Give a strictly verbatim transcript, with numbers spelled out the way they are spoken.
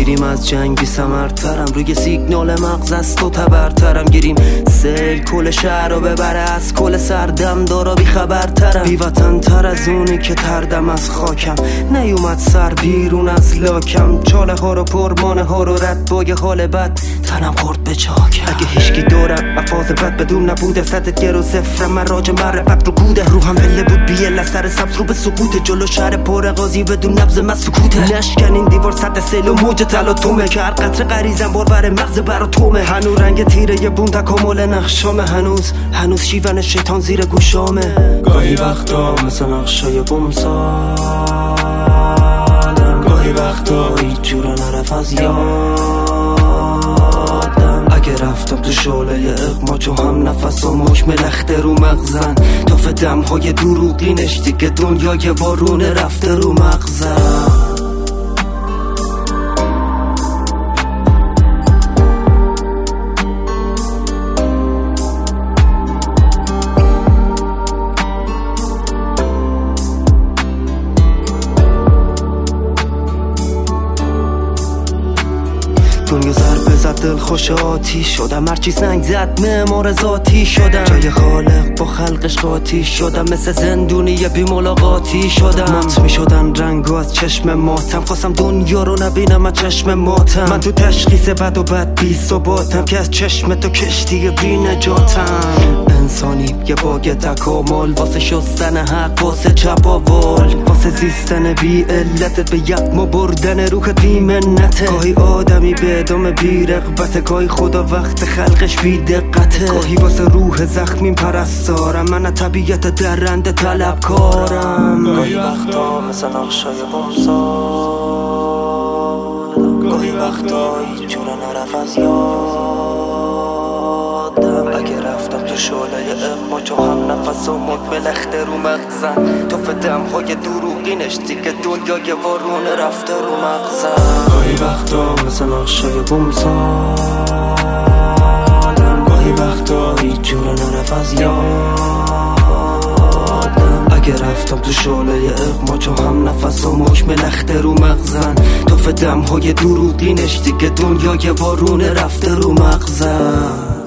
میریم از جنگ بی ثمرترم، روی سیگنال مغز است و تبرترم، گیریم سیل کل شهر رو ببره، از کل سردم دارا بی خبرترم، بی وطن تر از اونی که تردم از خاکم، نیومد سر بیرون از لاکم، چاله ها رو پرمانه ها رو رد با یه حال بد تنم خورد به چاکم. اگه هیچکی دورم افاظ بد بدون نبوده، صدت گر و صفرم، من راج معرفت رو کوده، روحم پله بود بیه لسر سبز رو به سکوته، جلو شهر پر قاضی بدون نبض من سکوته، نشکن این دیوار صد سیل و موج تلاطمه، که هر قطره غریزم بار مغز براتومه، هنو رنگ تیره یه بوم تکامل نقشامه، هنوز هنوز شیون شیطان زیر گوشامه، گاهی وقتا مثل نقشای بوم سالم، گاهی وقتا هیچ جورا نرف از یادم، اگه رفتم تو شعله اقما چو هم نفس و مشم لخته رو مغزن، تا فتم های دروغینش دیگه دنیای وارونه رفته رو مغزن. دنیا ضربه زد دل خوش آتی شدم، هرچی سنگ زد معمار ذاتی شدم، جای خالق با خلقش قاطی شدم، مثل زندونی بی ملاقاتی شدم، مات می شدن رنگو از چشم ماتم، خواستم دنیا رو نبینم از چشم ماتم، من تو تشخیص بد و بد بی ثباتم، که از چشم تو کشتی بی نجاتم، انسانی یه باگ تکامل، واسه شستن حق واسه چپاول، واسه زیستن بی علتت به یقم و بردن روحت بی منته، گاهی آدمی به ادامه بی رغبته، گاهی خدا وقت خلقش بی دقته، گاهی واسه روح زخمیم پرستارم، من طبیعت درنده طلبکارم، گاهی وقتا مثل نقشای بومسادم، گاهی وقتا هیچ جورا نرف از یادم، اگه رفتم تو شعله اقما چو هم نفس و مد بلخته رو مغزن، تا فتم های دروغینش دیگه دنیای وارونه رفته رو مغزن، گاهی وقتا مثل نقشای بومسادم، گاهی وقتا هیچ جورا نرف از یادم، اگه رفتم تو شعله اقما چو هم نفس و مشم لخته رو مغزن، تا فتم های دروغینش دیگه دنیای وارونه رفته رو مغزن.